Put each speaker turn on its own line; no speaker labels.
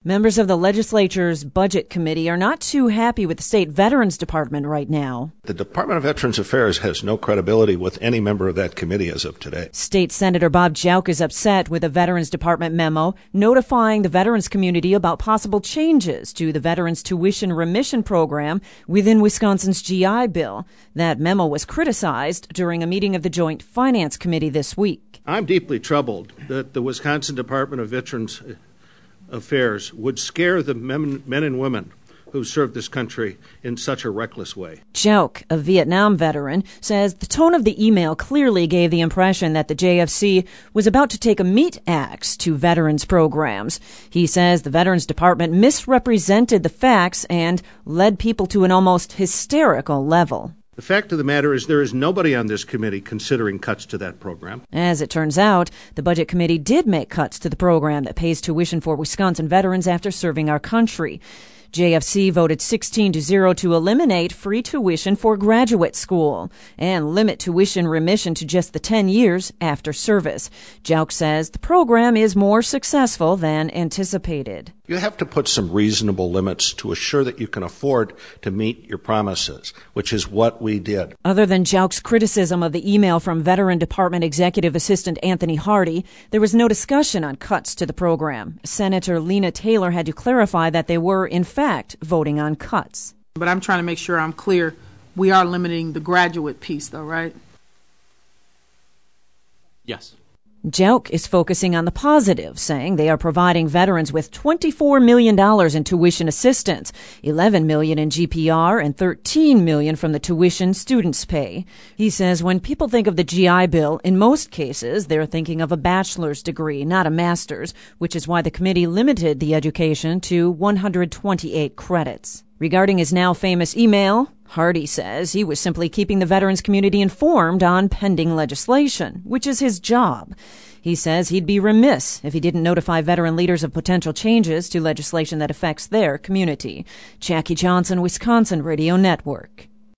Members of the legislature's Budget Committee are not too happy with the state Veterans Department right now.
The Department of Veterans Affairs has no credibility with any member of that committee as of today.
State Senator Bob Jauch is upset with a Veterans Department memo notifying the veterans community about possible changes to the Veterans Tuition Remission Program within Wisconsin's GI Bill. That memo was criticized during a meeting of the Joint Finance Committee this week.
I'm deeply troubled that the Wisconsin Department of Veterans Affairs would scare the men and women who served this country in such a reckless way.
Jauch, a Vietnam veteran, says the tone of the email clearly gave the impression that the JFC was about to take a meat axe to veterans programs. He says the Veterans Department misrepresented the facts and led people to an almost hysterical level.
The fact of the matter is there is nobody on this committee considering cuts to that program.
As it turns out, the Budget Committee did make cuts to the program that pays tuition for Wisconsin veterans after serving our country. JFC voted 16-0 to eliminate free tuition for graduate school and limit tuition remission to just the 10 years after service. Jauch says the program is more successful than anticipated.
You have to put some reasonable limits to assure that you can afford to meet your promises, which is what we did.
Other than Jauch's criticism of the email from Veteran Department Executive Assistant Anthony Hardy, there was no discussion on cuts to the program. Senator Lena Taylor had to clarify that they were, in fact, voting on cuts.
But I'm trying to make sure I'm clear. We are limiting the graduate piece, though, right?
Yes.
Jauch is focusing on the positive, saying they are providing veterans with $24 million in tuition assistance, $11 million in GPR, and $13 million from the tuition students pay. He says when people think of the GI Bill, in most cases, they're thinking of a bachelor's degree, not a master's, which is why the committee limited the education to 128 credits. Regarding his now famous email, Hardy says he was simply keeping the veterans community informed on pending legislation, which is his job. He says he'd be remiss if he didn't notify veteran leaders of potential changes to legislation that affects their community. Jackie Johnson, Wisconsin Radio Network.